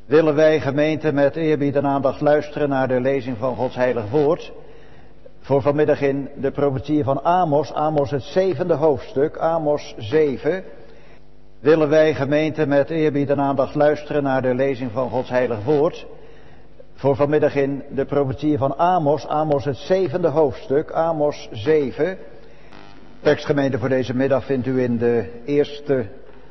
Willen wij, gemeente, met eerbied en aandacht luisteren naar de lezing van Gods heilig woord. Voor vanmiddag in de profetie van Amos, Amos het 7e hoofdstuk, Amos 7. Willen wij, gemeente, met eerbied en aandacht luisteren naar de lezing van Gods heilig woord. Voor vanmiddag in de profetie van Amos, Amos het 7e hoofdstuk, Amos 7. Tekstgemeente voor deze middag vindt u in de eerste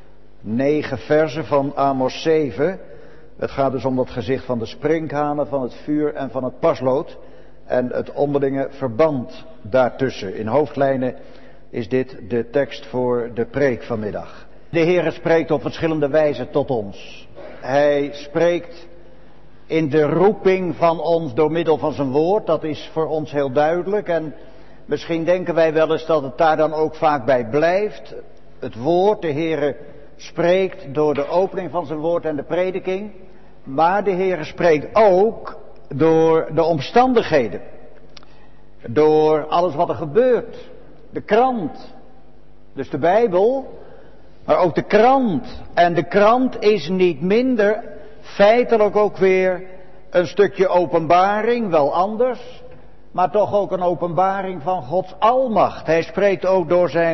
9 versen van Amos 7. Het gaat dus om dat gezicht van de sprinkhanen, van het vuur en van het paslood. En het onderlinge verband daartussen. In hoofdlijnen is dit de tekst voor de preek vanmiddag. De Heere spreekt op verschillende wijzen tot ons. Hij spreekt in de roeping van ons door middel van zijn woord. Dat is voor ons heel duidelijk. En misschien denken wij wel eens dat het daar dan ook vaak bij blijft. Het woord, de Heere spreekt door de opening van zijn woord en de prediking. Maar de Heere spreekt ook door de omstandigheden. Door alles wat er gebeurt. De krant. Dus de Bijbel. Maar ook de krant. En de krant is niet minder feitelijk ook weer een stukje openbaring. Wel anders. Maar toch ook een openbaring van Gods almacht. Hij spreekt ook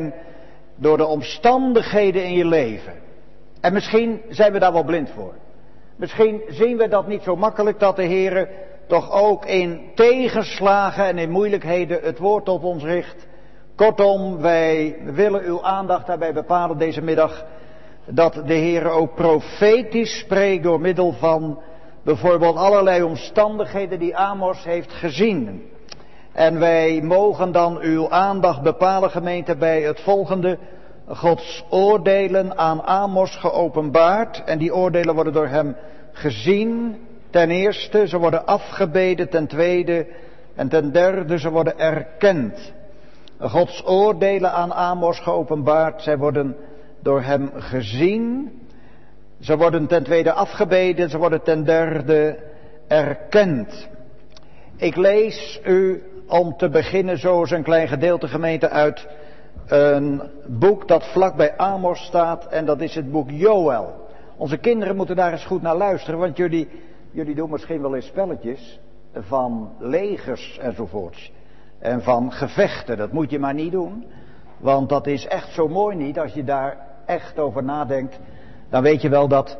door de omstandigheden in je leven. En misschien zijn we daar wel blind voor. Misschien zien we dat niet zo makkelijk, dat de Heere toch ook in tegenslagen en in moeilijkheden het woord tot ons richt. Kortom, wij willen uw aandacht daarbij bepalen deze middag, dat de Heere ook profetisch spreekt door middel van bijvoorbeeld allerlei omstandigheden die Amos heeft gezien. En wij mogen dan uw aandacht bepalen, gemeente, bij het volgende: Gods oordelen aan Amos geopenbaard. En die oordelen worden door hem gezien. Ten eerste, ze worden afgebeden. Ten tweede en ten derde, ze worden erkend. Gods oordelen aan Amos geopenbaard. Zij worden door hem gezien. Ze worden ten tweede afgebeden. Ze worden ten derde erkend. Ik lees u om te beginnen zo eens een klein gedeelte, gemeente, uit een boek dat vlak bij Amos staat, en dat is het boek Joël. Onze kinderen moeten daar eens goed naar luisteren, want jullie doen misschien wel eens spelletjes van legers enzovoorts. En van gevechten, dat moet je maar niet doen. Want dat is echt zo mooi niet. Als je daar echt over nadenkt, dan weet je wel dat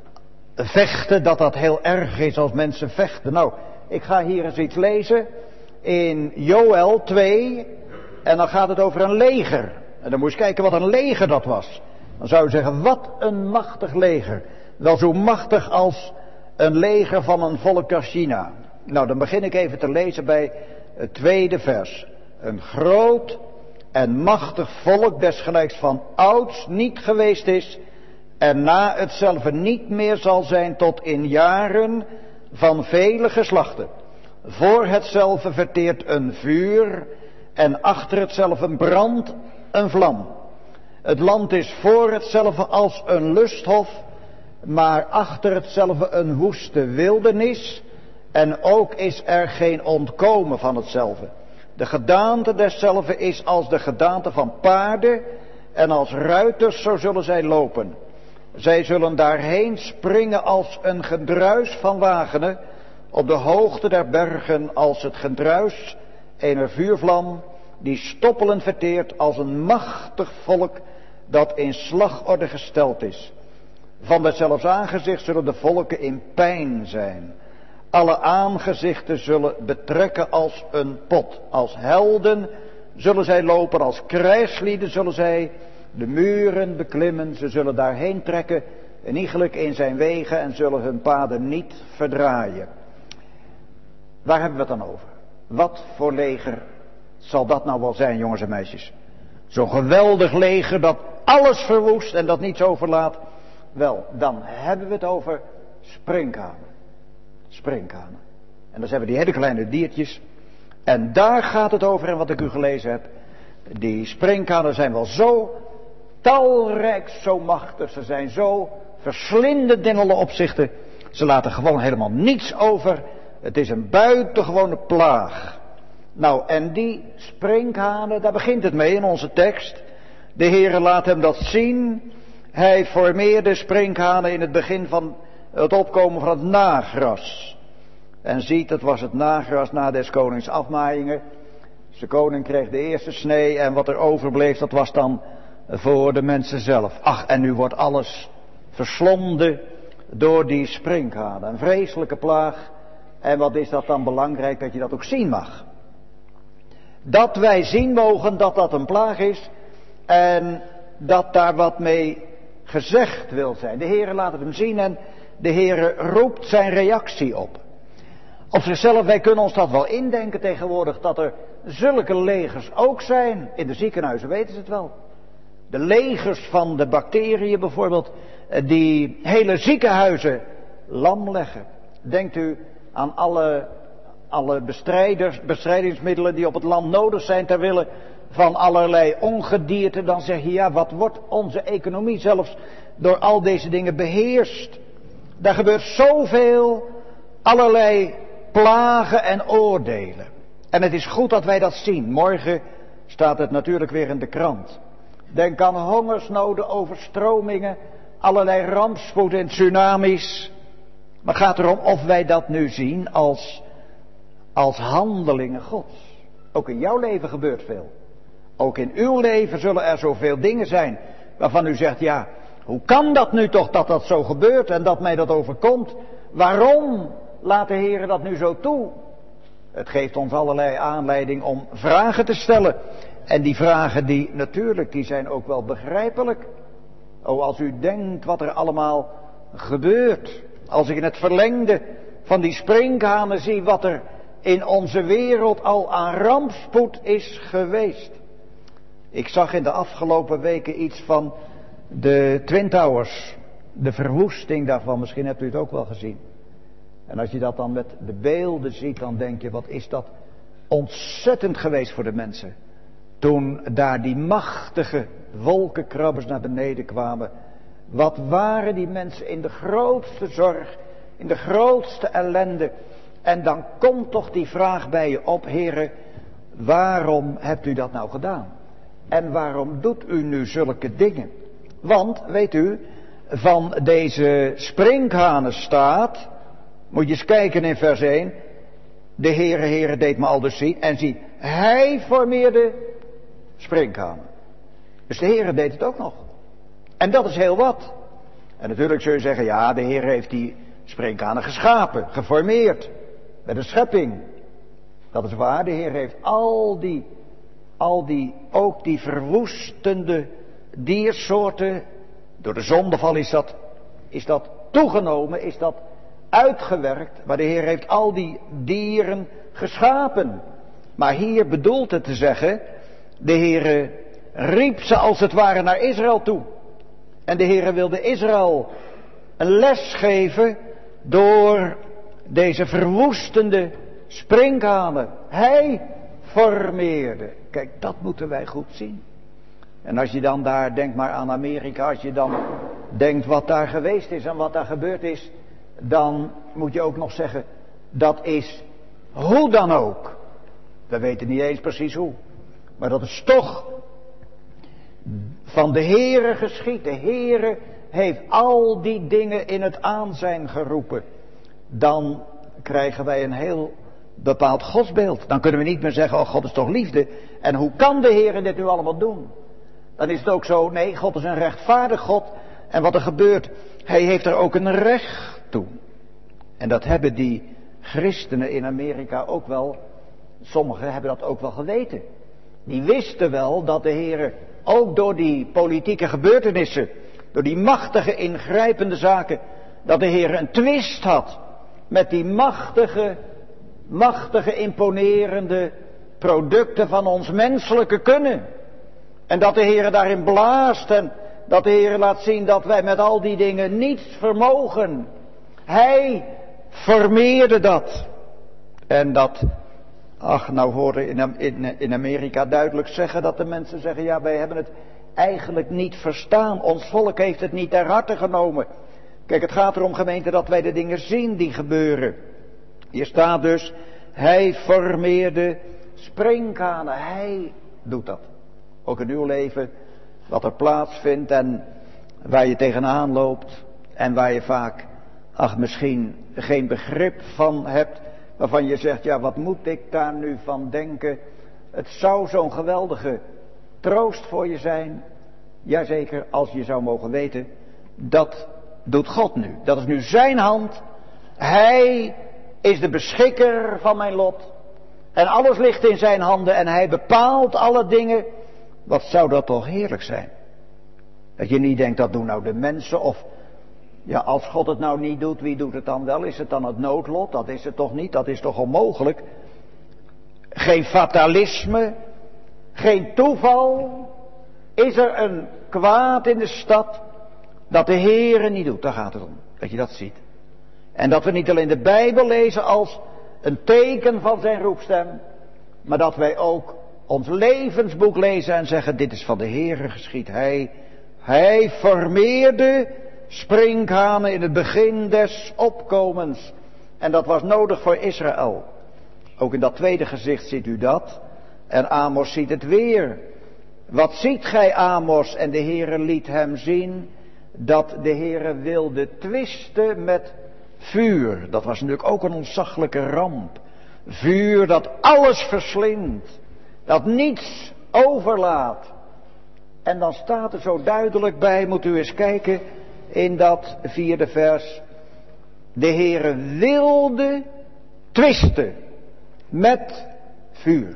vechten, dat heel erg is als mensen vechten. Nou, ik ga hier eens iets lezen in Joël 2... En dan gaat het over een leger. En dan moet je kijken wat een leger dat was. Dan zou je zeggen, wat een machtig leger. Wel zo machtig als een leger van een volk als China. Nou, dan begin ik even te lezen bij het 2e vers. Een groot en machtig volk, desgelijks van ouds niet geweest is, en na hetzelfde niet meer zal zijn tot in jaren van vele geslachten. Voor hetzelfde verteert een vuur, en achter hetzelfde brandt een vlam. Het land is voor hetzelfde als een lusthof, maar achter hetzelfde een woeste wildernis. En ook is er geen ontkomen van hetzelfde. De gedaante deszelfde is als de gedaante van paarden, en als ruiters zo zullen zij lopen. Zij zullen daarheen springen als een gedruis van wagenen, op de hoogte der bergen als het gedruis ener vuurvlam, die stoppelend verteert als een machtig volk dat in slagorde gesteld is. Van deszelfs aangezicht zullen de volken in pijn zijn. Alle aangezichten zullen betrekken als een pot. Als helden zullen zij lopen, als krijgslieden zullen zij de muren beklimmen. Ze zullen daarheen trekken, en iegelijk in zijn wegen, en zullen hun paden niet verdraaien. Waar hebben we het dan over? Wat voor leger zal dat nou wel zijn, jongens en meisjes? Zo'n geweldig leger dat alles verwoest en dat niets overlaat. Wel, dan hebben we het over sprinkhanen. Sprinkhanen. En dan zijn we die hele kleine diertjes. En daar gaat het over, en wat ik u gelezen heb. Die sprinkhanen zijn wel zo talrijk, zo machtig. Ze zijn zo verslindend in alle opzichten. Ze laten gewoon helemaal niets over. Het is een buitengewone plaag. Nou, en die sprinkhanen, daar begint het mee in onze tekst. De Heere laat hem dat zien. Hij formeerde sprinkhanen in het begin van het opkomen van het nagras. En ziet, het was het nagras na des konings afmaaiingen. Dus de koning kreeg de eerste snee en wat er overbleef, dat was dan voor de mensen zelf. Ach, en nu wordt alles verslonden door die sprinkhanen. Een vreselijke plaag. En wat is dat dan belangrijk dat je dat ook zien mag. Dat wij zien mogen dat dat een plaag is. En dat daar wat mee gezegd wil zijn. De Heere laat het hem zien en de Heere roept zijn reactie op. Op zichzelf, wij kunnen ons dat wel indenken tegenwoordig, dat er zulke legers ook zijn. In de ziekenhuizen weten ze het wel. De legers van de bacteriën bijvoorbeeld, die hele ziekenhuizen lam leggen. Denkt u aan alle bestrijdingsmiddelen die op het land nodig zijn ter wille van allerlei ongedierte. Dan zeg je, ja, wat wordt onze economie zelfs door al deze dingen beheerst. Daar gebeurt zoveel, allerlei plagen en oordelen. En het is goed dat wij dat zien. Morgen staat het natuurlijk weer in de krant. Denk aan hongersnoden, overstromingen, allerlei rampspoed en tsunamis. Maar het gaat erom of wij dat nu zien als handelingen Gods. Ook in jouw leven gebeurt veel. Ook in uw leven zullen er zoveel dingen zijn waarvan u zegt, ja, hoe kan dat nu toch dat dat zo gebeurt en dat mij dat overkomt? Waarom laat de Heer dat nu zo toe? Het geeft ons allerlei aanleiding om vragen te stellen. En die vragen die natuurlijk, die zijn ook wel begrijpelijk. Oh, als u denkt wat er allemaal gebeurt. Als ik in het verlengde van die sprinkhanen zie wat er in onze wereld al aan rampspoed is geweest. Ik zag in de afgelopen weken iets van de Twin Towers. De verwoesting daarvan, misschien hebt u het ook wel gezien. En als je dat dan met de beelden ziet, dan denk je, wat is dat ontzettend geweest voor de mensen. Toen daar die machtige wolkenkrabbers naar beneden kwamen. Wat waren die mensen in de grootste zorg, in de grootste ellende. En dan komt toch die vraag bij je op, Heere, waarom hebt u dat nou gedaan? En waarom doet u nu zulke dingen? Want, weet u, van deze sprinkhanen staat, moet je eens kijken in vers 1. De Heere deed me al dus zien. En zie, hij formeerde sprinkhanen. Dus de Heere deed het ook nog. En dat is heel wat. En natuurlijk zul je zeggen, ja, de Heer heeft die sprinkhanen geschapen, geformeerd. Met de schepping. Dat is waar, de Heer heeft ook die verwoestende diersoorten. Door de zondeval is dat toegenomen, is dat uitgewerkt. Maar de Heer heeft al die dieren geschapen. Maar hier bedoelt het te zeggen, de Heer riep ze als het ware naar Israël toe. En de Heer wilde Israël een les geven door deze verwoestende sprinkhanen. Hij formeerde. Kijk, dat moeten wij goed zien. En als je dan daar, denk maar aan Amerika, als je dan denkt wat daar geweest is en wat daar gebeurd is, dan moet je ook nog zeggen, dat is hoe dan ook. We weten niet eens precies hoe. Maar dat is toch van de Heere geschied. De Heere heeft al die dingen in het aanzijn geroepen. Dan krijgen wij een heel bepaald godsbeeld. Dan kunnen we niet meer zeggen, oh, God is toch liefde. En hoe kan de Heere dit nu allemaal doen? Dan is het ook zo, nee, God is een rechtvaardig God. En wat er gebeurt, hij heeft er ook een recht toe. En dat hebben die christenen in Amerika ook wel, sommigen hebben dat ook wel geweten. Die wisten wel dat de Heere ook door die politieke gebeurtenissen, door die machtige ingrijpende zaken, dat de Heere een twist had met die machtige imponerende producten van ons menselijke kunnen. En dat de Heere daarin blaast en dat de Heere laat zien dat wij met al die dingen niets vermogen. Hij formeerde dat. En dat, nou horen in Amerika duidelijk zeggen dat de mensen zeggen, ja, wij hebben het eigenlijk niet verstaan. Ons volk heeft het niet ter harte genomen. Kijk, het gaat erom, gemeente, dat wij de dingen zien die gebeuren. Hier staat dus, hij formeerde sprinkhanen. Hij doet dat. Ook in uw leven, wat er plaatsvindt en waar je tegenaan loopt. En waar je vaak misschien geen begrip van hebt, waarvan je zegt, ja, wat moet ik daar nu van denken? Het zou zo'n geweldige troost voor je zijn. Jazeker, als je zou mogen weten, dat doet God nu. Dat is nu zijn hand. Hij is de beschikker van mijn lot. En alles ligt in zijn handen en hij bepaalt alle dingen. Wat zou dat toch heerlijk zijn? Dat je niet denkt, dat doen nou de mensen. Of, ja, als God het nou niet doet, wie doet het dan wel? Is het dan het noodlot? Dat is het toch niet? Dat is toch onmogelijk? Geen fatalisme. Geen toeval. Is er een kwaad in de stad dat de Heere niet doet? Daar gaat het om. Dat je dat ziet. En dat we niet alleen de Bijbel lezen als een teken van zijn roepstem, maar dat wij ook ons levensboek lezen en zeggen, dit is van de Heere geschied. Hij formeerde sprinkhanen in het begin des opkomens. En dat was nodig voor Israël. Ook in dat tweede gezicht ziet u dat. En Amos ziet het weer. Wat ziet gij, Amos? En de Heere liet hem zien dat de Heere wilde twisten met vuur. Dat was natuurlijk ook een ontzaglijke ramp. Vuur dat alles verslindt. Dat niets overlaat. En dan staat er zo duidelijk bij, moet u eens kijken, in dat 4e vers. De Heere wilde twisten met vuur.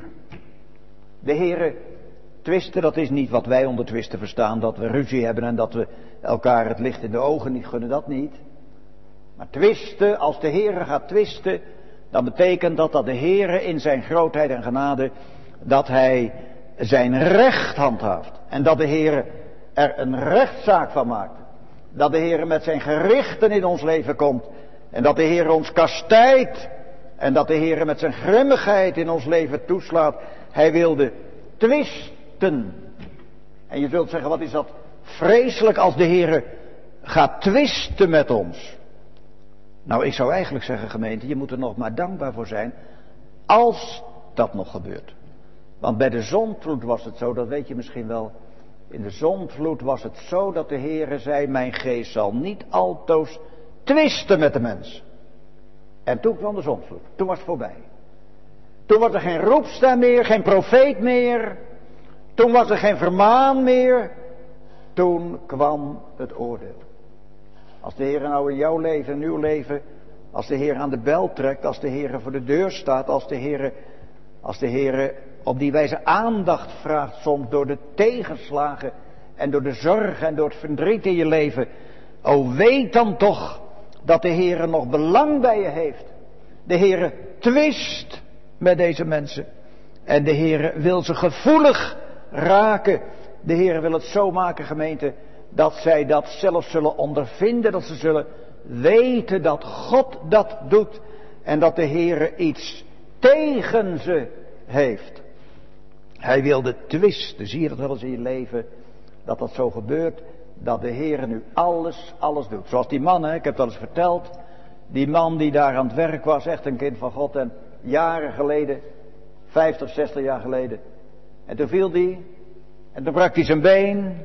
De Heere twisten, dat is niet wat wij onder twisten verstaan, dat we ruzie hebben en dat we elkaar het licht in de ogen niet gunnen, dat niet. Maar twisten, als de Heere gaat twisten, dan betekent dat de Heere in zijn grootheid en genade, dat hij zijn recht handhaaft. En dat de Heere er een rechtszaak van maakt. Dat de Heere met zijn gerichten in ons leven komt. En dat de Heere ons kastijdt. En dat de Heere met zijn grimmigheid in ons leven toeslaat. Hij wilde twisten. En je zult zeggen, wat is dat vreselijk als de Heere gaat twisten met ons. Nou, ik zou eigenlijk zeggen, gemeente, je moet er nog maar dankbaar voor zijn als dat nog gebeurt. Want bij de zondvloed was het zo, dat weet je misschien wel. In de zondvloed was het zo dat de Heere zei, mijn geest zal niet altoos twisten met de mens. En toen kwam de zondvloed, toen was het voorbij. Toen was er geen roepstem meer, geen profeet meer. Toen was er geen vermaan meer. Toen kwam het oordeel. Als de Heere nou in jouw leven, in uw leven, als de Heere aan de bel trekt, als de Heere voor de deur staat, als de Heere op die wijze aandacht vraagt soms door de tegenslagen en door de zorgen en door het verdriet in je leven. O, weet dan toch dat de Heere nog belang bij je heeft. De Heere twist met deze mensen. En de Heere wil ze gevoelig raken. De Heere wil het zo maken, gemeente, dat zij dat zelf zullen ondervinden. Dat ze zullen weten dat God dat doet. En dat de Heere iets tegen ze heeft. Hij wilde twisten. Zie je dat wel eens in je leven? Dat dat zo gebeurt. Dat de Heere nu alles doet. Zoals die man, ik heb het al eens verteld. Die man die daar aan het werk was. Echt een kind van God. En jaren geleden. 50, 60 jaar geleden. En toen viel die. En toen brak hij zijn been.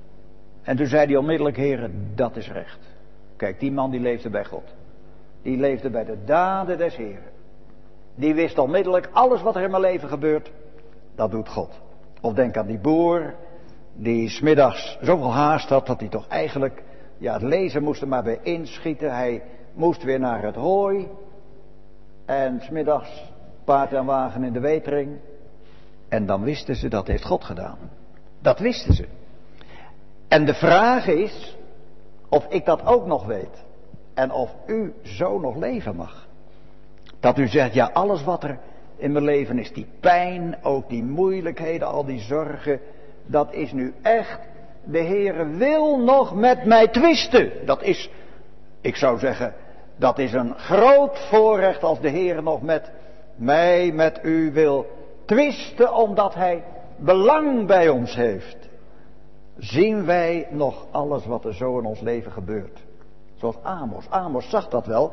En toen zei hij onmiddellijk, Heere, dat is recht. Kijk, die man die leefde bij God. Die leefde bij de daden des Heeren. Die wist onmiddellijk, alles wat er in mijn leven gebeurt, dat doet God. Of denk aan die boer, die 's middags zoveel haast had, dat hij toch eigenlijk, het lezen moest er maar bij inschieten. Hij moest weer naar het hooi. En 's middags paard en wagen in de wetering. En dan wisten ze, dat heeft God gedaan. Dat wisten ze. En de vraag is, of ik dat ook nog weet. En of u zo nog leven mag. Dat u zegt, alles wat er in mijn leven is, die pijn, ook die moeilijkheden, al die zorgen, dat is nu echt, de Heere wil nog met mij twisten. Dat is, ik zou zeggen, dat is een groot voorrecht als de Heere nog met mij, met u wil twisten, omdat Hij belang bij ons heeft. Zien wij nog alles wat er zo in ons leven gebeurt. Zoals Amos. Amos zag dat wel.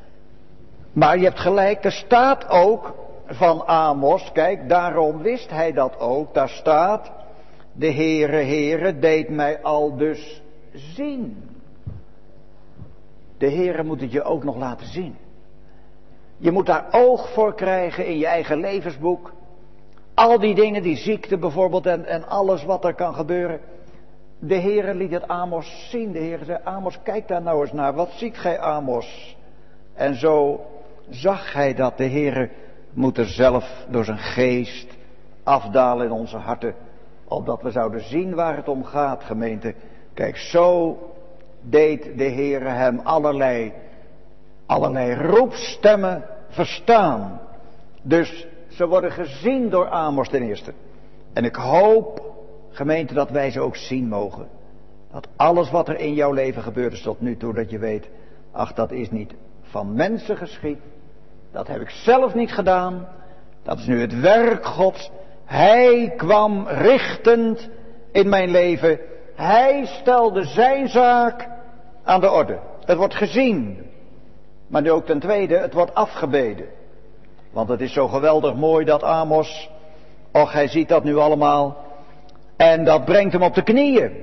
Maar je hebt gelijk, er staat ook van Amos, kijk, daarom wist hij dat ook. Daar staat, de Heere deed mij al dus zien. de Heere moet het je ook nog laten zien. Je moet daar oog voor krijgen in je eigen levensboek. Al die dingen, die ziekte bijvoorbeeld en alles wat er kan gebeuren. De Heere liet het Amos zien. De Heere zei, Amos, kijk daar nou eens naar. Wat ziet gij, Amos? En zo zag hij dat. De Heere moet er zelf door zijn geest afdalen in onze harten. Opdat we zouden zien waar het om gaat, gemeente. Kijk, zo deed de Heere hem allerlei roepstemmen verstaan. Dus ze worden gezien door Amos ten eerste. En ik hoop, gemeente, dat wij ze ook zien mogen. Dat alles wat er in jouw leven gebeurd is tot nu toe, dat je weet, ach, dat is niet van mensen geschied. Dat heb ik zelf niet gedaan. Dat is nu het werk Gods. Hij kwam richtend in mijn leven. Hij stelde zijn zaak aan de orde. Het wordt gezien. Maar nu ook ten tweede, het wordt afgebeden. Want het is zo geweldig mooi dat Amos, och, hij ziet dat nu allemaal. En dat brengt hem op de knieën.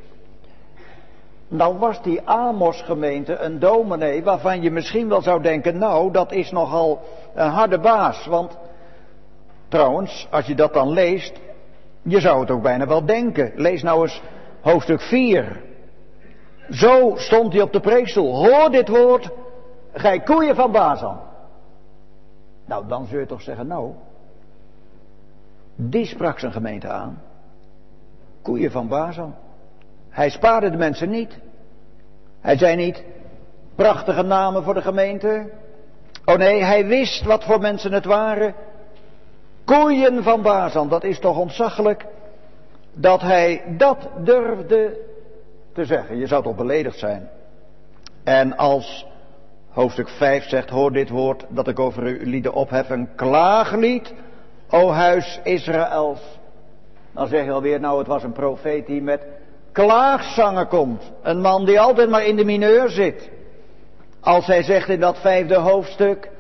Nou was die Amos, gemeente, een dominee waarvan je misschien wel zou denken, nou, dat is nogal een harde baas. Want trouwens, als je dat dan leest, je zou het ook bijna wel denken. Lees nou eens hoofdstuk 4. Zo stond hij op de preekstoel. Hoor dit woord, gij koeien van Bazan. Nou, dan zul je toch zeggen, nou, die sprak zijn gemeente aan. Koeien van Bazan. Hij spaarde de mensen niet. Hij zei niet, prachtige namen voor de gemeente. Oh nee, hij wist wat voor mensen het waren. Koeien van Bazan, dat is toch ontzaglijk dat hij dat durfde te zeggen. Je zou toch beledigd zijn. En als hoofdstuk 5 zegt, hoor dit woord dat ik over u lieden ophef, een klaaglied, o huis Israëls. Dan zeg je alweer, nou, het was een profeet die met klaagzangen komt. Een man die altijd maar in de mineur zit. Als hij zegt in dat 5e hoofdstuk,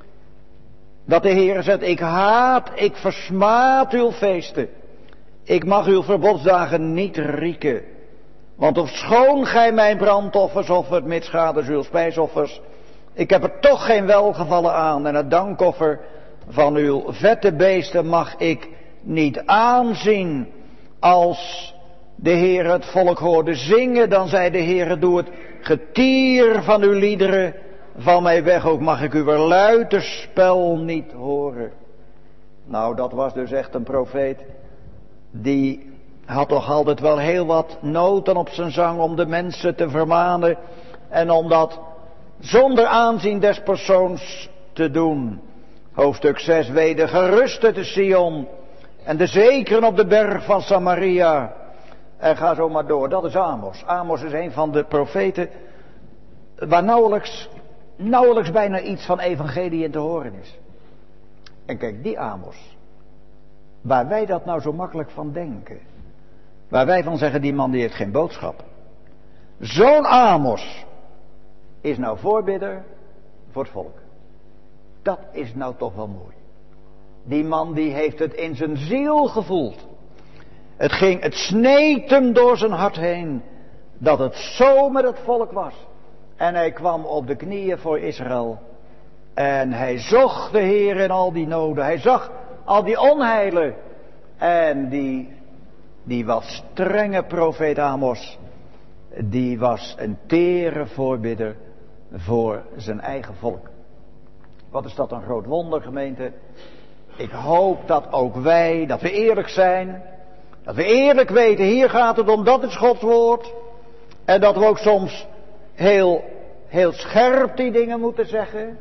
dat de Heer zegt, ik haat, ik versmaad uw feesten. Ik mag uw verbodsdagen niet rieken. Want ofschoon gij mijn brandoffers offert, mitsgaders uw spijsoffers, ik heb er toch geen welgevallen aan. En het dankoffer van uw vette beesten mag ik niet aanzien. Als de Heer het volk hoorde zingen, dan zei de Heer, doe het getier van uw liederen van mij weg, ook mag ik uw luiterspel niet horen. Nou, dat was dus echt een profeet. Die had toch altijd wel heel wat noten op zijn zang om de mensen te vermanen. En om dat zonder aanzien des persoons te doen. Hoofdstuk 6, weder geruste te Sion. En de zekeren op de berg van Samaria. En ga zo maar door. Dat is Amos. Amos is een van de profeten waar nauwelijks bijna iets van evangelie in te horen is. En kijk, die Amos. Waar wij dat nou zo makkelijk van denken. Waar wij van zeggen, die man die heeft geen boodschap. Zo'n Amos is nou voorbidder voor het volk. Dat is nou toch wel mooi. Die man die heeft het in zijn ziel gevoeld. Het sneed hem door zijn hart heen. Dat het zo met het volk was. En hij kwam op de knieën voor Israël. En hij zocht de Heer in al die noden. Hij zag al die onheilen. En die was strenge profeet Amos. Die was een tere voorbidder voor zijn eigen volk. Wat is dat een groot wonder, gemeente. Ik hoop dat ook wij, dat we eerlijk zijn. Dat we eerlijk weten, hier gaat het om, dat is Gods woord. En dat we ook soms heel scherp die dingen moeten zeggen.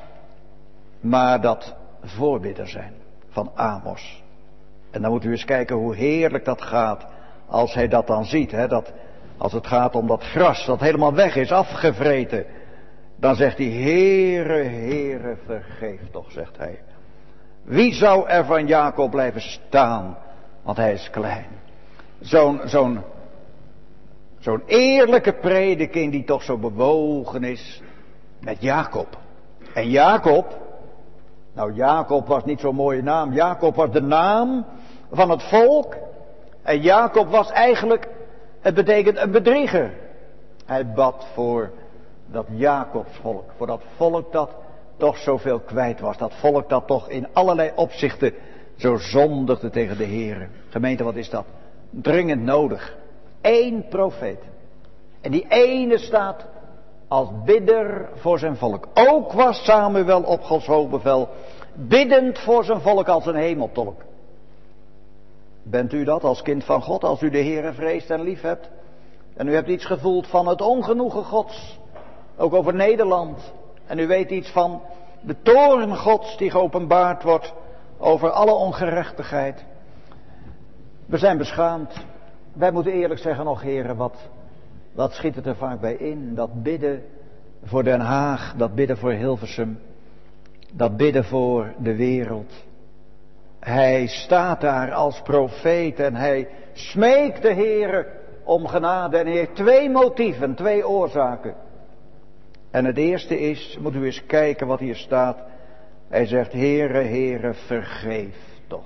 Maar dat voorbidder zijn van Amos. En dan moet u eens kijken hoe heerlijk dat gaat als hij dat dan ziet. Hè? Dat, als het gaat om dat gras dat helemaal weg is, afgevreten. Dan zegt hij, Heere, Heere, vergeef toch, zegt hij. Wie zou er van Jacob blijven staan, want hij is klein. Zo'n eerlijke prediking die toch zo bewogen is met Jacob. En Jacob, nou Jacob was niet zo'n mooie naam. Jacob was de naam van het volk. En Jacob was eigenlijk, het betekent een bedrieger. Hij bad voor dat Jacobsvolk, voor dat volk dat toch zoveel kwijt was. Dat volk dat toch in allerlei opzichten zo zondigde tegen de Heere. Gemeente, wat is dat? Dringend nodig. 1 profeet. En die ene staat als bidder voor zijn volk. Ook was Samuel op Gods hoog bevel biddend voor zijn volk als een hemeltolk. Bent u dat als kind van God, als u de Heere vreest en lief hebt? En u hebt iets gevoeld van het ongenoegen Gods, ook over Nederland. En u weet iets van de toorn Gods die geopenbaard wordt over alle ongerechtigheid. We zijn beschaamd. Wij moeten eerlijk zeggen, och Heere, wat schiet het er vaak bij in? Dat bidden voor Den Haag, dat bidden voor Hilversum, dat bidden voor de wereld. Hij staat daar als profeet en hij smeekt de Heere om genade. En hij heeft 2 motieven, 2 oorzaken. En het eerste is, moet u eens kijken wat hier staat. Hij zegt, Heere, Heere, vergeef toch.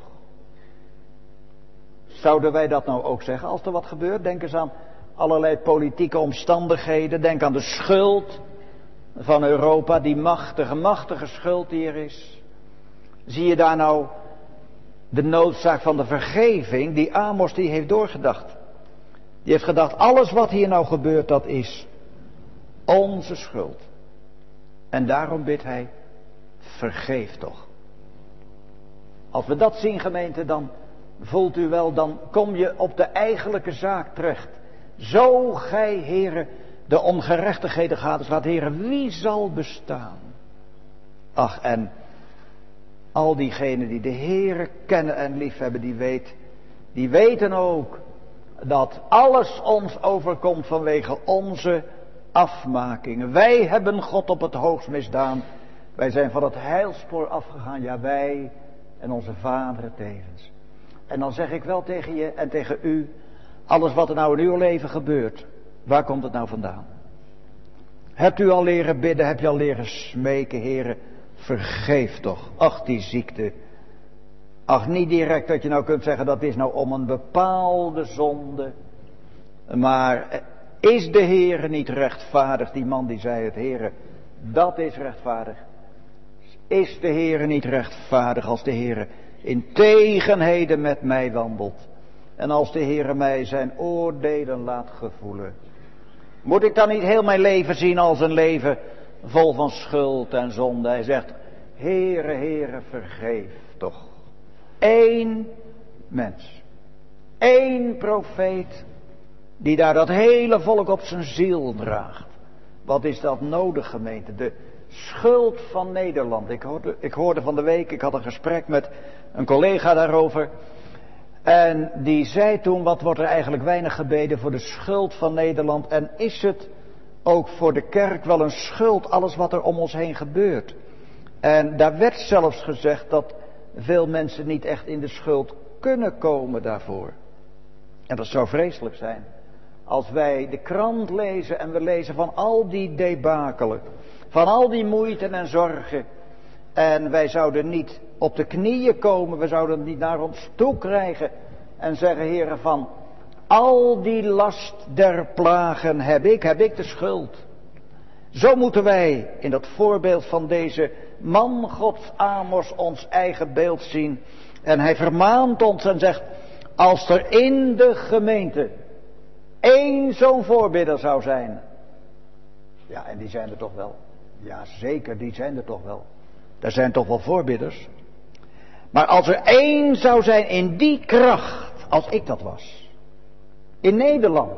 Zouden wij dat nou ook zeggen als er wat gebeurt? Denk eens aan allerlei politieke omstandigheden. Denk aan de schuld van Europa, die machtige schuld die er is. Zie je daar nou de noodzaak van de vergeving die Amos die heeft doorgedacht. Die heeft gedacht, alles wat hier nou gebeurt, dat is onze schuld. En daarom bidt hij, vergeef toch. Als we dat zien, gemeente, dan voelt u wel, dan kom je op de eigenlijke zaak terecht. Zo gij, Heere, de ongerechtigheden gadeslaat, Heere, wie zal bestaan? Ach, en al diegenen die de Heere kennen en liefhebben, die weten ook dat alles ons overkomt vanwege onze afmakingen. Wij hebben God op het hoogst misdaan. Wij zijn van het heilspoor afgegaan. Ja, wij en onze vaderen tevens. En dan zeg ik wel tegen je en tegen u, alles wat er nou in uw leven gebeurt, waar komt het nou vandaan? Hebt u al leren bidden, heb je al leren smeken, Heere, vergeef toch. Ach, die ziekte. Ach, niet direct dat je nou kunt zeggen, dat is nou om een bepaalde zonde. Maar is de Heere niet rechtvaardig? Die man die zei het, Heere, dat is rechtvaardig. Is de Heere niet rechtvaardig als de Heere in tegenheden met mij wandelt? En als de Heere mij zijn oordelen laat gevoelen. Moet ik dan niet heel mijn leven zien als een leven vol van schuld en zonde? Hij zegt, Heere, Heere, vergeef toch. 1 mens. 1 profeet. Die daar dat hele volk op zijn ziel draagt. Wat is dat nodig, gemeente? De schuld van Nederland. Ik hoorde van de week, ik had een gesprek met een collega daarover. En die zei toen, wat wordt er eigenlijk weinig gebeden voor de schuld van Nederland. En is het ook voor de kerk wel een schuld, alles wat er om ons heen gebeurt. En daar werd zelfs gezegd dat veel mensen niet echt in de schuld kunnen komen daarvoor. En dat zou vreselijk zijn. Als wij de krant lezen en we lezen van al die debakelen, van al die moeite en zorgen. En wij zouden niet op de knieën komen, we zouden het niet naar ons toe krijgen. En zeggen, Heere, van al die last der plagen heb ik de schuld. Zo moeten wij in dat voorbeeld van deze man Gods Amos ons eigen beeld zien. En hij vermaant ons en zegt, als er in de gemeente 1 zo'n voorbidder zou zijn. Ja, en die zijn er toch wel. Ja, zeker, die zijn er toch wel. Er zijn toch wel voorbidders. Maar als er 1 zou zijn in die kracht, als ik dat was. In Nederland.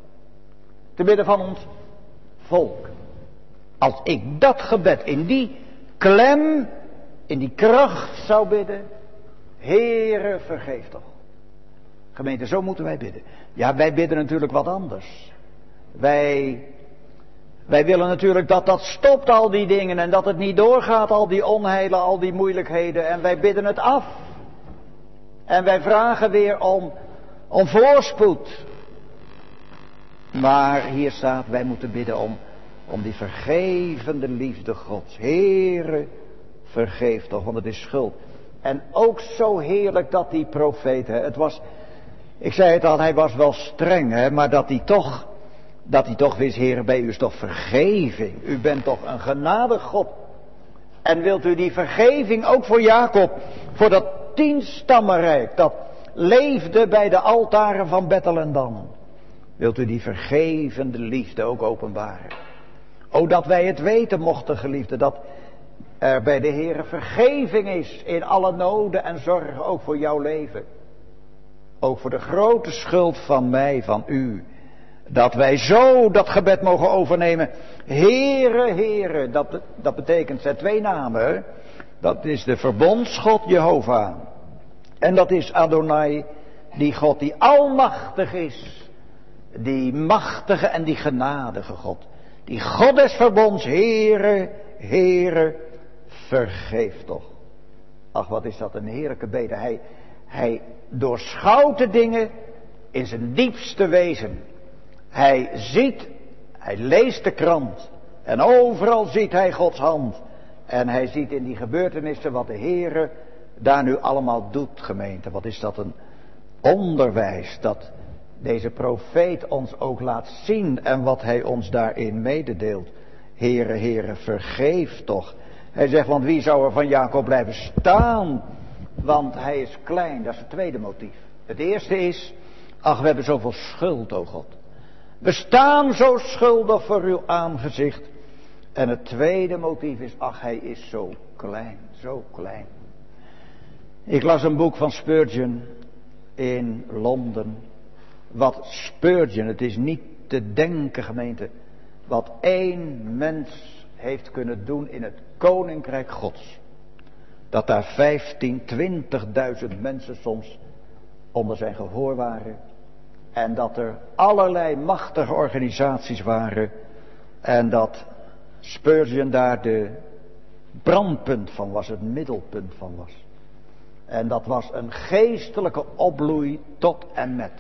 Te midden van ons volk. Als ik dat gebed in die klem, in die kracht zou bidden. Heere, vergeef toch. Gemeente, zo moeten wij bidden. Ja, wij bidden natuurlijk wat anders. Wij willen natuurlijk dat dat stopt, al die dingen. En dat het niet doorgaat, al die onheilen, al die moeilijkheden. En wij bidden het af. En wij vragen weer om voorspoed. Maar hier staat, wij moeten bidden om die vergevende liefde Gods. Heere, vergeef toch, want het is schuld. En ook zo heerlijk dat die profeet, het was, ik zei het al, hij was wel streng, maar dat hij toch Dat hij toch wist, Heer, bij u is toch vergeving. U bent toch een genadig God. En wilt u die vergeving ook voor Jacob, voor dat 10-stammenrijk, dat leefde bij de altaren van Bethel en Dan. Wilt u die vergevende liefde ook openbaren. O, dat wij het weten mochten, geliefden, dat er bij de Heere vergeving is in alle noden en zorgen, ook voor jouw leven. Ook voor de grote schuld van mij, van u. Dat wij zo dat gebed mogen overnemen. Heere, Heere, dat betekent zijn 2 namen. Dat is de verbondsgod Jehovah. En dat is Adonai, die God die almachtig is. Die machtige en die genadige God. Die God des verbonds, Heere, Heere, vergeef toch. Ach, wat is dat een heerlijke bede. Hij doorschouwt de dingen in zijn diepste wezen. Hij ziet, hij leest de krant. En overal ziet hij Gods hand. En hij ziet in die gebeurtenissen wat de Heere daar nu allemaal doet, gemeente. Wat is dat een onderwijs dat deze profeet ons ook laat zien en wat hij ons daarin mededeelt. Heere, Heere, vergeef toch. Hij zegt, want wie zou er van Jacob blijven staan? Want hij is klein, dat is het tweede motief. Het eerste is, ach, we hebben zoveel schuld, o God. We staan zo schuldig voor uw aangezicht. En het tweede motief is, ach, hij is zo klein, zo klein. Ik las een boek van Spurgeon in Londen. Wat Spurgeon, het is niet te denken, gemeente, wat 1 mens heeft kunnen doen in het koninkrijk Gods. Dat daar 15, 20.000 mensen soms onder zijn gehoor waren. En dat er allerlei machtige organisaties waren. En dat Spurgeon daar de brandpunt van was, het middelpunt van was. En dat was een geestelijke opbloei tot en met.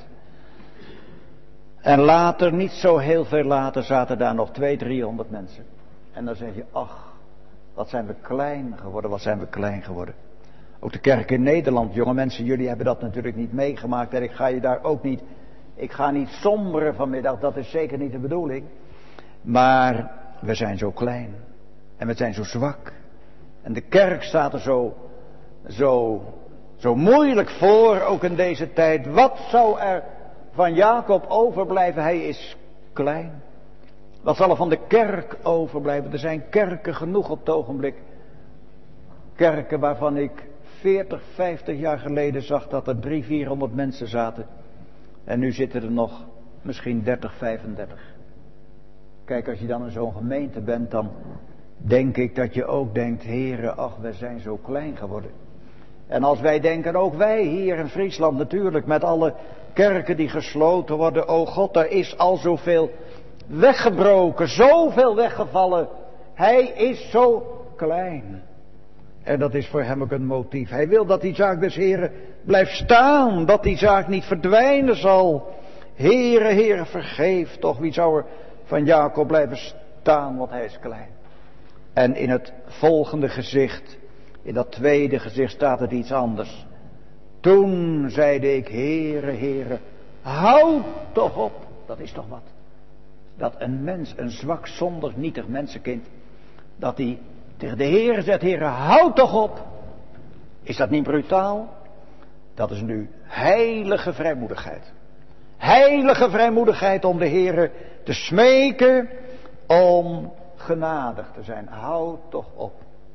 En later, niet zo heel veel later, zaten daar nog 200-300 mensen. En dan zeg je, ach, wat zijn we klein geworden, wat zijn we klein geworden. Ook de kerk in Nederland, jonge mensen, jullie hebben dat natuurlijk niet meegemaakt. En ik ga je daar ook niet, ik ga niet somberen vanmiddag, dat is zeker niet de bedoeling. Maar we zijn zo klein. En we zijn zo zwak. En de kerk staat er zo moeilijk voor, ook in deze tijd. Wat zou er van Jacob overblijven? Hij is klein. Wat zal er van de kerk overblijven? Er zijn kerken genoeg op het ogenblik. Kerken waarvan ik 40, 50 jaar geleden zag dat er 300, 400 mensen zaten. En nu zitten er nog misschien 30, 35. Kijk, als je dan in zo'n gemeente bent, dan denk ik dat je ook denkt, Heere, ach, we zijn zo klein geworden. En als wij denken, ook wij hier in Friesland natuurlijk, met alle kerken die gesloten worden, o God, er is al zoveel weggebroken, zoveel weggevallen. Hij is zo klein. En dat is voor hem ook een motief. Hij wil dat die zaak des Heren blijft staan, dat die zaak niet verdwijnen zal. Heere, Heere, vergeef toch, wie zou er van Jacob blijven staan, want hij is klein. En in het volgende gezicht, in dat tweede gezicht staat het iets anders. Toen zeide ik, Heere, Heere, houd toch op. Dat is toch wat. Dat een mens, een zwak, zondig, nietig mensenkind, dat hij tegen de Heere zegt, Heere, houd toch op. Is dat niet brutaal? Dat is nu heilige vrijmoedigheid. Heilige vrijmoedigheid om de Heere te smeken, om genadig te zijn. Houd toch op.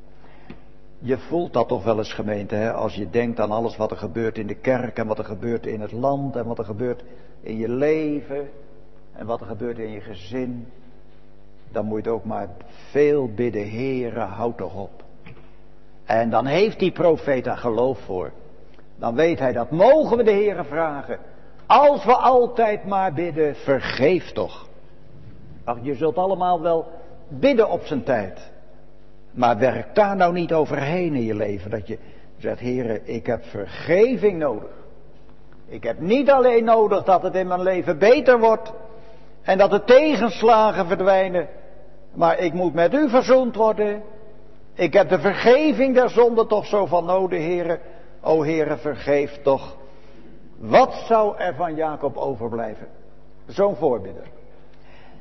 Je voelt dat toch wel eens, gemeente, hè? Als je denkt aan alles wat er gebeurt in de kerk en wat er gebeurt in het land en wat er gebeurt in je leven en wat er gebeurt in je gezin. Dan moet je het ook maar veel bidden, Heere, houd toch op. En dan heeft die profeet daar geloof voor. Dan weet hij dat, mogen we de Heere vragen. Als we altijd maar bidden, vergeef toch. Ach, je zult allemaal wel bidden op zijn tijd. Maar werk daar nou niet overheen in je leven. Dat je zegt, Heere, ik heb vergeving nodig. Ik heb niet alleen nodig dat het in mijn leven beter wordt. En dat de tegenslagen verdwijnen. Maar ik moet met u verzoend worden. Ik heb de vergeving der zonde toch zo van nodig, Heere. O Heere, vergeef toch. Wat zou er van Jacob overblijven? Zo'n voorbidder.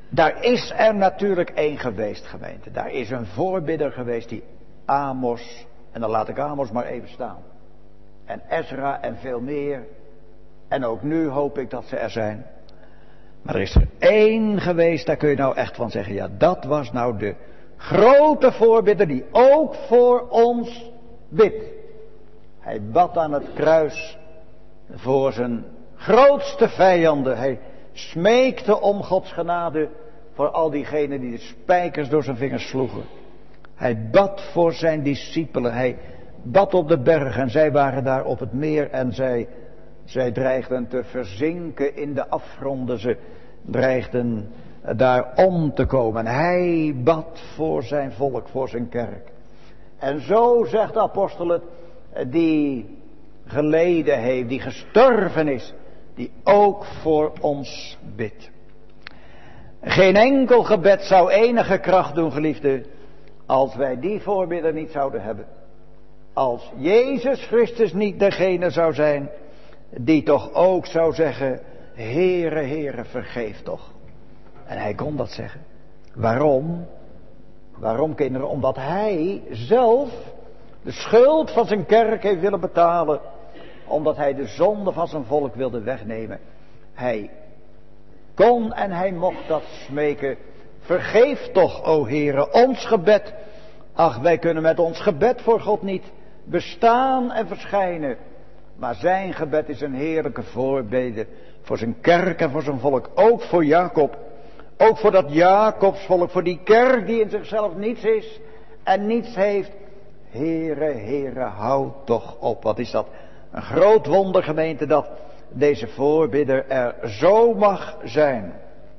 Daar is er natuurlijk één geweest, gemeente. Daar is een voorbidder geweest, die Amos, en dan laat ik Amos maar even staan. En Ezra en veel meer. En ook nu hoop ik dat ze er zijn. Maar er is er één geweest, daar kun je nou echt van zeggen, ja, dat was nou de grote voorbidder die ook voor ons bidt. Hij bad aan het kruis voor zijn grootste vijanden. Hij smeekte om Gods genade voor al diegenen die de spijkers door zijn vingers sloegen. Hij bad voor zijn discipelen. Hij bad op de berg en zij waren daar op het meer en zij dreigden te verzinken in de afgronden. Ze dreigden daar om te komen. Hij bad voor zijn volk, voor zijn kerk. En zo zegt de apostel het, die geleden heeft, die gestorven is, die ook voor ons bidt. Geen enkel gebed zou enige kracht doen, geliefde, als wij die voorbidder niet zouden hebben. Als Jezus Christus niet degene zou zijn, die toch ook zou zeggen, Heere, Heere, vergeef toch. En hij kon dat zeggen. Waarom? Waarom, kinderen? Omdat hij zelf de schuld van zijn kerk heeft willen betalen. Omdat hij de zonde van zijn volk wilde wegnemen. Hij kon en hij mocht dat smeken. Vergeef toch, o Heere, ons gebed. Ach, wij kunnen met ons gebed voor God niet bestaan en verschijnen. Maar zijn gebed is een heerlijke voorbede voor zijn kerk en voor zijn volk. Ook voor Jacob. Ook voor dat Jacobsvolk, voor die kerk die in zichzelf niets is en niets heeft. Heere, Heere, houd toch op. Wat is dat? Een groot wonder, gemeente, dat deze voorbidder er zo mag zijn.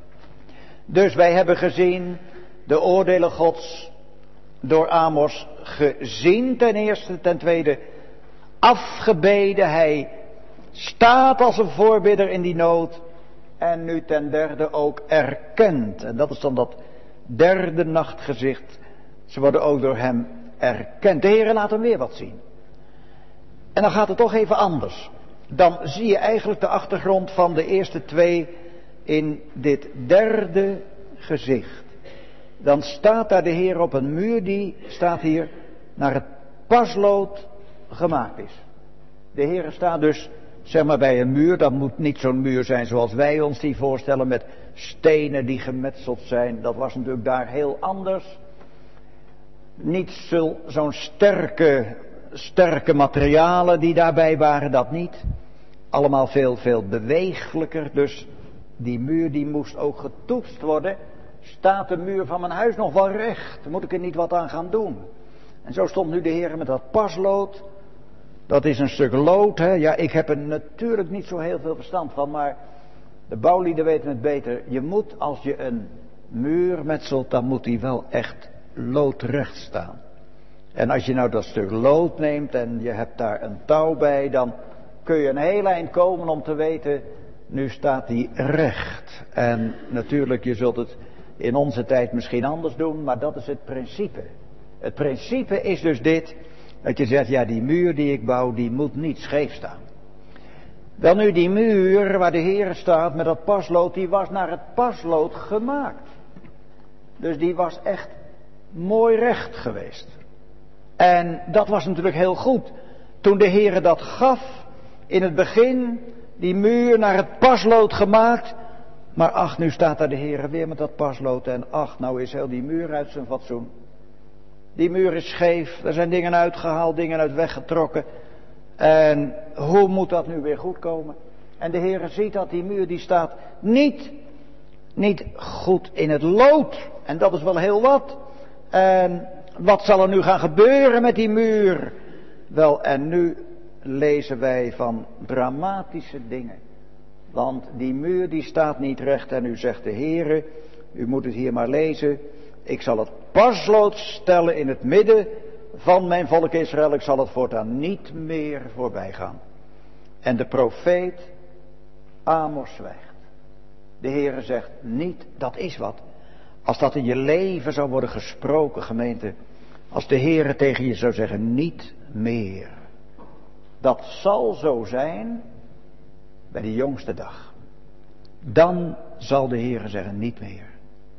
Dus wij hebben gezien de oordelen Gods door Amos gezien ten eerste, ten tweede afgebeden. Hij staat als een voorbidder in die nood. En nu ten derde ook erkend. En dat is dan dat derde nachtgezicht. Ze worden ook door hem erkend. De Heer laat hem weer wat zien. En dan gaat het toch even anders. Dan zie je eigenlijk de achtergrond van de eerste twee in dit derde gezicht. Dan staat daar de Heer op een muur die, staat hier, naar het paslood gemaakt is. De Heer staat dus, zeg maar, bij een muur. Dat moet niet zo'n muur zijn zoals wij ons die voorstellen, met stenen die gemetseld zijn. Dat was natuurlijk daar heel anders. Niet zo'n sterke materialen die daarbij waren, dat niet. Allemaal veel beweeglijker. Dus die muur die moest ook getoetst worden. Staat de muur van mijn huis nog wel recht? Moet ik er niet wat aan gaan doen? En zo stond nu de Heer met dat paslood. Dat is een stuk lood, hè. Ja, ik heb er natuurlijk niet zo heel veel verstand van, maar de bouwlieden weten het beter. Je moet, als je een muur metselt, dan moet die wel echt loodrecht staan. En als je nou dat stuk lood neemt en je hebt daar een touw bij, dan kun je een heel eind komen om te weten, nu staat die recht. En natuurlijk, je zult het in onze tijd misschien anders doen, maar dat is het principe. Het principe is dus dit, dat je zegt, ja, die muur die ik bouw, die moet niet scheef staan. Wel nu, die muur waar de Heer staat met dat paslood, die was naar het paslood gemaakt. Dus die was echt mooi recht geweest. En dat was natuurlijk heel goed. Toen de Heer dat gaf, in het begin, die muur naar het paslood gemaakt. Maar ach, nu staat daar de Heer weer met dat paslood en ach, nou is heel die muur uit zijn fatsoen. Die muur is scheef, er zijn dingen uitgehaald, dingen uit weggetrokken. En hoe moet dat nu weer goed komen? En de Heer ziet dat die muur die staat niet goed in het lood. En dat is wel heel wat. En wat zal er nu gaan gebeuren met die muur? Wel, en nu lezen wij van dramatische dingen. Want die muur die staat niet recht en u zegt de Heere, u moet het hier maar lezen. Ik zal het paslood stellen in het midden van mijn volk Israël. Ik zal het voortaan niet meer voorbij gaan. En de profeet Amos zwijgt. De Heere zegt niet, dat is wat. Als dat in je leven zou worden gesproken, gemeente. Als de Heere tegen je zou zeggen, niet meer. Dat zal zo zijn bij de jongste dag. Dan zal de Heere zeggen, niet meer.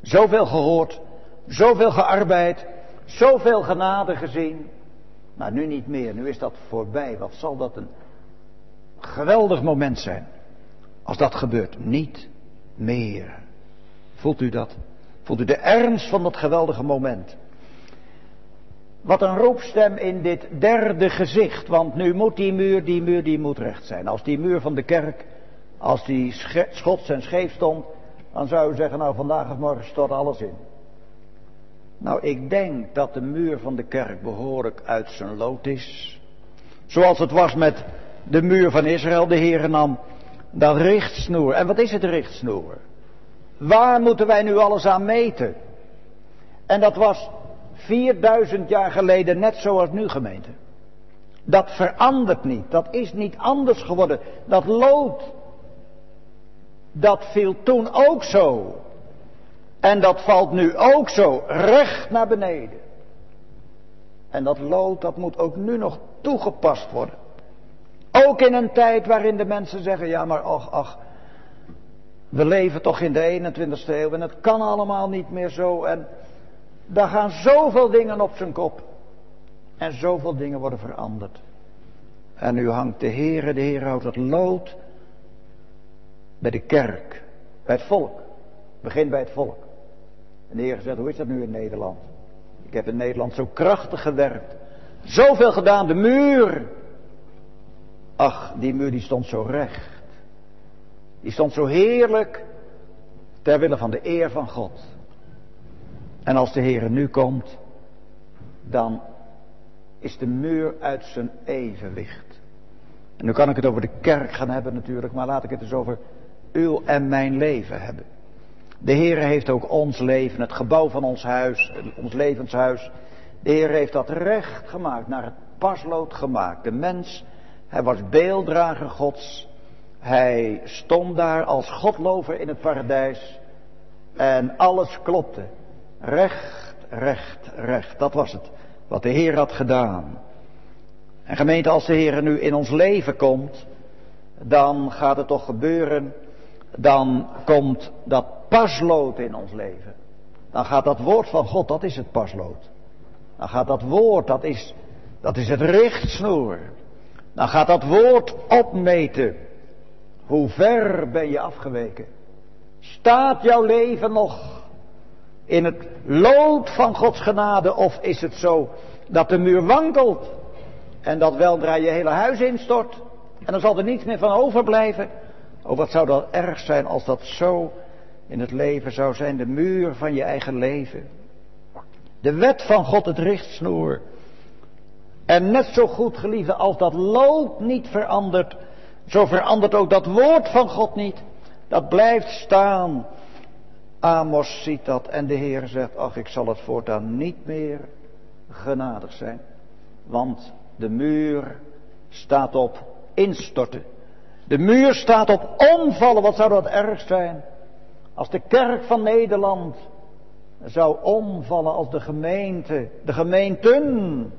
Zoveel gehoord, zoveel gearbeid, zoveel genade gezien. Maar nu niet meer, nu is dat voorbij. Wat zal dat een geweldig moment zijn. Als dat gebeurt, niet meer. Voelt u dat? Voelt u de ernst van dat geweldige moment? Wat een roepstem in dit derde gezicht. Want nu moet die muur moet recht zijn. Als die muur van de kerk, als die schots en scheef stond, dan zou u zeggen, nou vandaag of morgen stort alles in. Nou, ik denk dat de muur van de kerk behoorlijk uit zijn lood is. Zoals het was met de muur van Israël. De Heere nam dat richtsnoer. En wat is het richtsnoer? Waar moeten wij nu alles aan meten? En dat was 4000 jaar geleden net zoals nu, gemeente. Dat verandert niet. Dat is niet anders geworden. Dat lood, dat viel toen ook zo. En dat valt nu ook zo recht naar beneden. En dat lood, dat moet ook nu nog toegepast worden. Ook in een tijd waarin de mensen zeggen, ja maar ach, we leven toch in de 21ste eeuw en het kan allemaal niet meer zo. En daar gaan zoveel dingen op zijn kop. En zoveel dingen worden veranderd. En nu hangt de Heer houdt het lood bij de kerk, bij het volk. Begin bij het volk. En de Heer zegt, hoe is dat nu in Nederland? Ik heb in Nederland zo krachtig gewerkt. Zoveel gedaan, de muur. Ach, die muur die stond zo recht. Die stond zo heerlijk ter wille van de eer van God. En als de Heer nu komt, dan is de muur uit zijn evenwicht. En nu kan ik het over de kerk gaan hebben natuurlijk, maar laat ik het eens over uw en mijn leven hebben. De Heer heeft ook ons leven, het gebouw van ons huis, ons levenshuis. De Heer heeft dat recht gemaakt, naar het paslood gemaakt. De mens, hij was beelddrager Gods. Hij stond daar als godlover in het paradijs. En alles klopte. Recht, recht, recht. Dat was het, wat de Heer had gedaan. En gemeente, als de Heer nu in ons leven komt, dan gaat het toch gebeuren. Dan komt dat paslood in ons leven. Dan gaat dat woord van God, dat is het paslood. Dan gaat dat woord, dat is het richtsnoer. Dan gaat dat woord opmeten. Hoe ver ben je afgeweken? Staat jouw leven nog in het lood van Gods genade? Of is het zo dat de muur wankelt en dat weldra je hele huis instort? En dan zal er niets meer van overblijven. Oh, wat zou dat erg zijn als dat zo in het leven zou zijn. De muur van je eigen leven. De wet van God, het richtsnoer. En net zo goed, geliefde, als dat lood niet verandert, zo verandert ook dat woord van God niet. Dat blijft staan. Amos ziet dat en de Heer zegt, ach, ik zal het voortaan niet meer genadig zijn. Want de muur staat op instorten. De muur staat op omvallen. Wat zou dat erg zijn? Als de kerk van Nederland zou omvallen, als de gemeente, de gemeenten,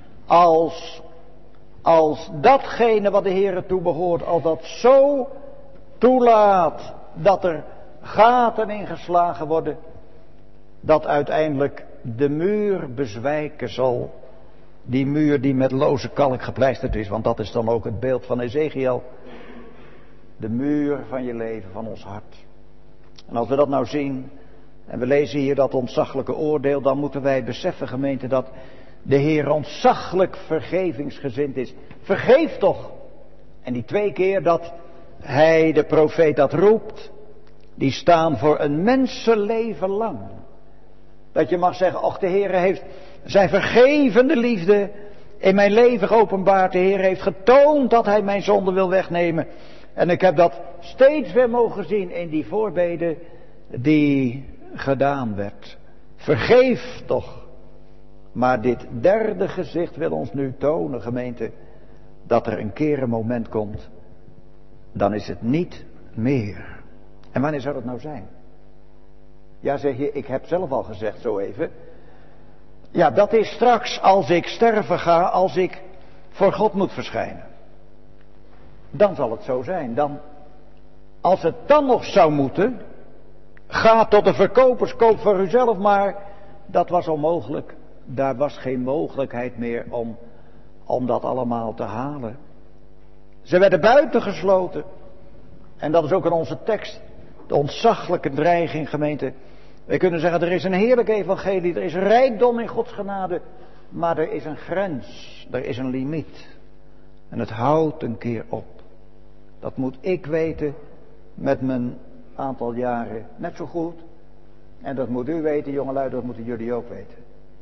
als datgene wat de Heere toebehoort, als dat zo toelaat dat er gaten ingeslagen worden, dat uiteindelijk de muur bezwijken zal. Die muur die met loze kalk gepleisterd is, want dat is dan ook het beeld van Ezekiel. De muur van je leven, van ons hart. En als we dat nou zien, en we lezen hier dat ontzaglijke oordeel, dan moeten wij beseffen, gemeente, dat de Heer ontzaglijk vergevingsgezind is. Vergeef toch! En die 2 keer dat hij, de profeet, dat roept, die staan voor een mensenleven lang. Dat je mag zeggen, och, de Heer heeft zijn vergevende liefde in mijn leven geopenbaard. De Heer heeft getoond dat hij mijn zonde wil wegnemen. En ik heb dat steeds weer mogen zien in die voorbeden die gedaan werd. Vergeef toch. Maar dit derde gezicht wil ons nu tonen, gemeente, dat er een keer een moment komt, dan is het niet meer. En wanneer zou dat nou zijn? Ja, zeg je, ik heb zelf al gezegd zo even. Ja, dat is straks als ik sterven ga, als ik voor God moet verschijnen. Dan zal het zo zijn. Dan, als het dan nog zou moeten, Ga tot de verkopers, koop voor uzelf maar. Dat was onmogelijk. Daar was geen mogelijkheid meer om dat allemaal te halen. Ze werden buitengesloten. En dat is ook in onze tekst. De ontzaglijke dreiging, gemeente. We kunnen zeggen, er is een heerlijk evangelie. Er is rijkdom in Gods genade. Maar er is een grens. Er is een limiet. En het houdt een keer op. Dat moet ik weten met mijn aantal jaren net zo goed. En dat moet u weten, jongelui, dat moeten jullie ook weten.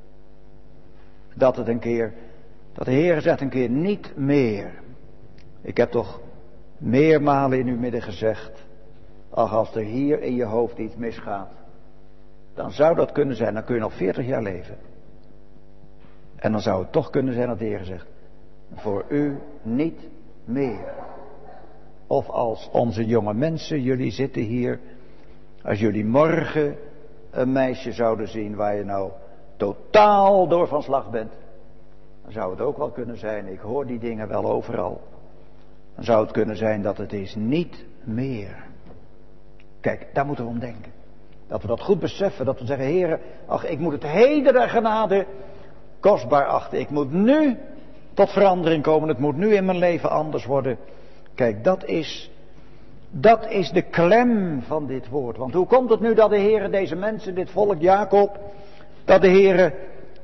Dat de Heer zegt een keer niet meer. Ik heb toch meermalen in uw midden gezegd, ach, als er hier in je hoofd iets misgaat, dan zou dat kunnen zijn, dan kun je nog 40 jaar leven. En dan zou het toch kunnen zijn dat de Heer zegt, voor u niet meer. Of als onze jonge mensen, jullie zitten hier, als jullie morgen een meisje zouden zien waar je nou totaal door van slag bent, dan zou het ook wel kunnen zijn, ik hoor die dingen wel overal, dan zou het kunnen zijn dat het is niet meer. Kijk, daar moeten we om denken. Dat we dat goed beseffen, dat we zeggen, Heere, ach, ik moet het heden der genade kostbaar achten. Ik moet nu tot verandering komen, het moet nu in mijn leven anders worden. Kijk, dat is de klem van dit woord. Want hoe komt het nu dat de Heere deze mensen, dit volk Jacob, dat de Heere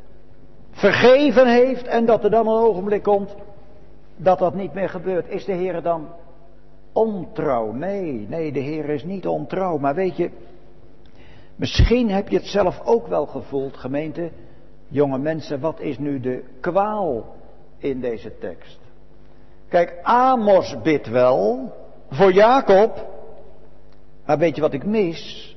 vergeven heeft en dat er dan een ogenblik komt dat dat niet meer gebeurt? Is de Heere dan ontrouw? Nee, de Heere is niet ontrouw. Maar weet je, misschien heb je het zelf ook wel gevoeld, gemeente, jonge mensen, wat is nu de kwaal in deze tekst? Kijk, Amos bidt wel voor Jacob, maar weet je wat ik mis?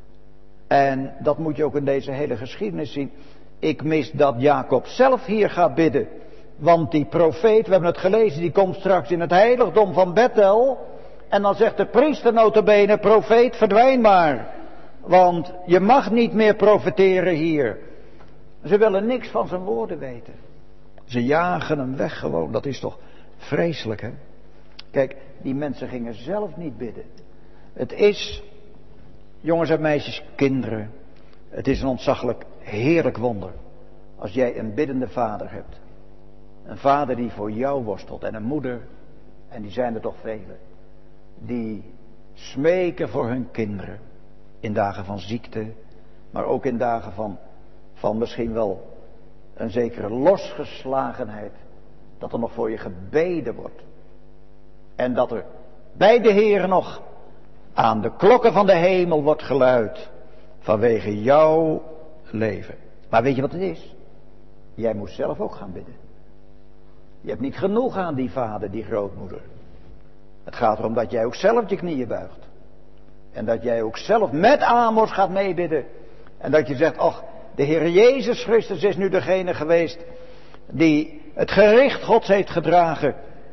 En dat moet je ook in deze hele geschiedenis zien. Ik mis dat Jacob zelf hier gaat bidden. Want die profeet, we hebben het gelezen, die komt straks in het heiligdom van Bethel. En dan zegt de priester nota bene, profeet, verdwijn maar. Want je mag niet meer profeteren hier. Ze willen niks van zijn woorden weten. Ze jagen hem weg gewoon, dat is toch vreselijk, hè? Kijk, die mensen gingen zelf niet bidden. Het is, jongens en meisjes, kinderen, het is een ontzaglijk heerlijk wonder als jij een biddende vader hebt. Een vader die voor jou worstelt en een moeder, en die zijn er toch velen, die smeken voor hun kinderen in dagen van ziekte, maar ook in dagen van misschien wel een zekere losgeslagenheid, dat er nog voor je gebeden wordt. En dat er bij de Heer nog aan de klokken van de hemel wordt geluid vanwege jouw leven. Maar weet je wat het is? Jij moet zelf ook gaan bidden. Je hebt niet genoeg aan die vader, die grootmoeder. Het gaat erom dat jij ook zelf je knieën buigt. En dat jij ook zelf met Amos gaat meebidden. En dat je zegt, ach, de Heer Jezus Christus is nu degene geweest die het gericht Gods heeft gedragen.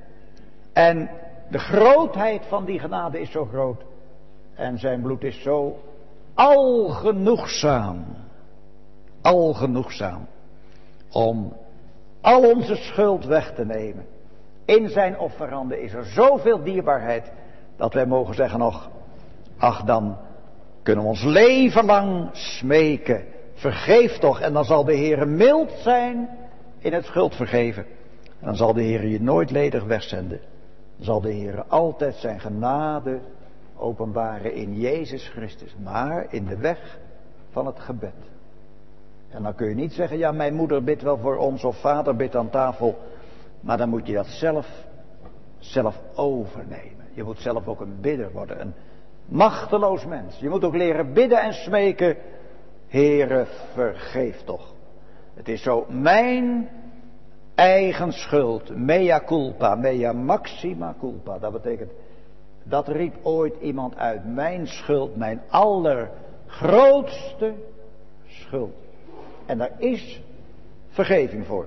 En de grootheid van die genade is zo groot. En zijn bloed is zo algenoegzaam. Algenoegzaam. Om al onze schuld weg te nemen. In zijn offerande is er zoveel dierbaarheid. Dat wij mogen zeggen nog. Ach, dan kunnen we ons leven lang smeken. Vergeef toch. En dan zal de Heer mild zijn in het schuld vergeven. En dan zal de Heer je nooit ledig wegzenden. Dan zal de Heer altijd zijn genade openbaren in Jezus Christus. Maar in de weg van het gebed. En dan kun je niet zeggen, ja, mijn moeder bidt wel voor ons of vader bidt aan tafel. Maar dan moet je dat zelf overnemen. Je moet zelf ook een bidder worden, een machteloos mens. Je moet ook leren bidden en smeken. Heere, vergeef toch. Het is zo mijn eigen schuld. Mea culpa, mea maxima culpa. Dat betekent, dat riep ooit iemand uit. Mijn schuld, mijn allergrootste schuld. En daar is vergeving voor.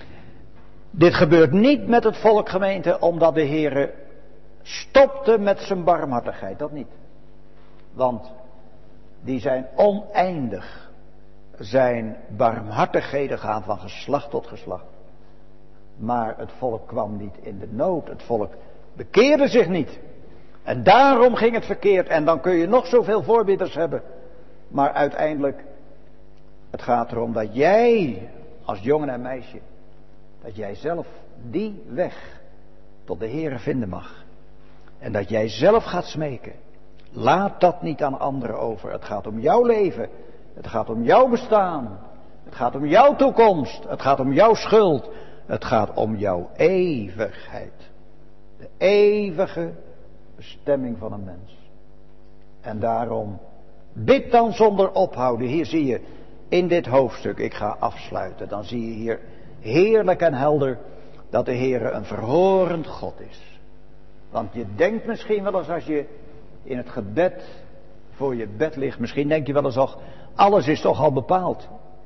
Dit gebeurt niet met het volk, gemeente, omdat de Heere stopte met zijn barmhartigheid. Dat niet. Want die zijn oneindig. Zijn barmhartigheden gaan van geslacht tot geslacht. Maar het volk kwam niet in de nood. Het volk bekeerde zich niet. En daarom ging het verkeerd. En dan kun je nog zoveel voorbidders hebben. Maar uiteindelijk, het gaat erom dat jij, als jongen en meisje, dat jij zelf die weg tot de Heere vinden mag. En dat jij zelf gaat smeken. Laat dat niet aan anderen over. Het gaat om jouw leven. Het gaat om jouw bestaan. Het gaat om jouw toekomst. Het gaat om jouw schuld. Het gaat om jouw eeuwigheid. De eeuwige bestemming van een mens. En daarom, bid dan zonder ophouden. Hier zie je in dit hoofdstuk, ik ga afsluiten. Dan zie je hier heerlijk en helder dat de Heere een verhorend God is. Want je denkt misschien wel eens als je in het gebed voor je bed ligt. Misschien denk je wel eens al, alles is toch al bepaald.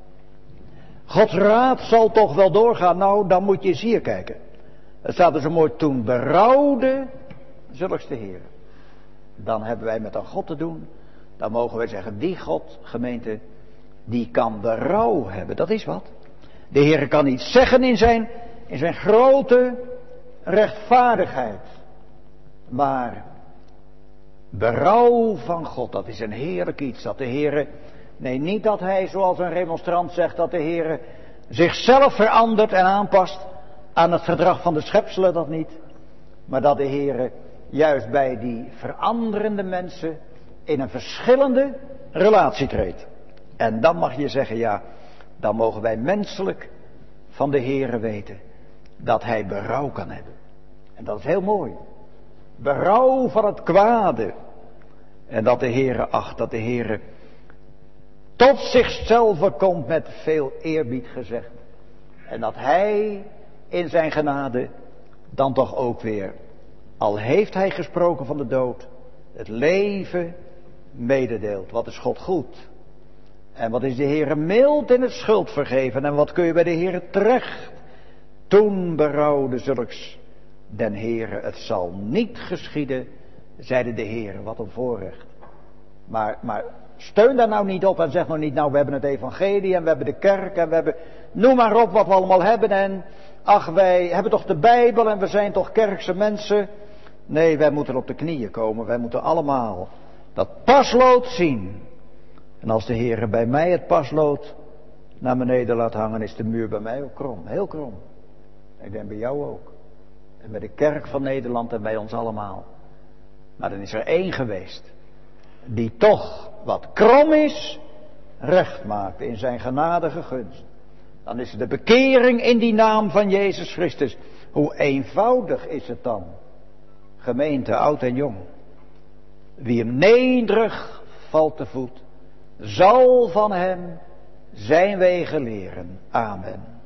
Gods raad zal toch wel doorgaan. Nou, dan moet je eens hier kijken. Het staat er zo mooi, toen berouwde zulks de Heer. Dan hebben wij met een God te doen. Dan mogen wij zeggen, die God, gemeente, die kan berouw hebben. Dat is wat. De Heer kan iets zeggen in zijn grote rechtvaardigheid. Maar berouw van God, dat is een heerlijk iets. Dat de Heer, nee, niet dat hij, zoals een remonstrant zegt, dat de Heer zichzelf verandert en aanpast aan het gedrag van de schepselen, dat niet. Maar dat de Heer juist bij die veranderende mensen in een verschillende relatie treedt. En dan mag je zeggen, ja, dan mogen wij menselijk van de Heer weten dat hij berouw kan hebben. En dat is heel mooi. Berouw van het kwade. En dat de Heere acht, dat de Heere tot zichzelf komt, met veel eerbied gezegd. En dat hij in zijn genade dan toch ook weer, al heeft hij gesproken van de dood, het leven mededeelt. Wat is God goed? En wat is de Heere mild in het schuld vergeven? En wat kun je bij de Heere terecht? Toen berouwde zulks den Heere, het zal niet geschieden, zeide de Heere. Wat een voorrecht. Maar steun daar nou niet op en zeg nou niet, nou we hebben het evangelie en we hebben de kerk en we hebben, noem maar op wat we allemaal hebben en ach wij hebben toch de Bijbel en we zijn toch kerkse mensen. Nee, wij moeten op de knieën komen, wij moeten allemaal dat paslood zien. En als de Heere bij mij het paslood naar beneden laat hangen, is de muur bij mij ook krom, heel krom. Ik denk bij jou ook. En bij de kerk van Nederland en bij ons allemaal. Maar dan is er één geweest. Die toch wat krom is, recht maakt in zijn genadige gunst. Dan is het de bekering in die naam van Jezus Christus. Hoe eenvoudig is het dan. Gemeente, oud en jong. Wie hem nederig valt te voet, zal van hem zijn wegen leren. Amen.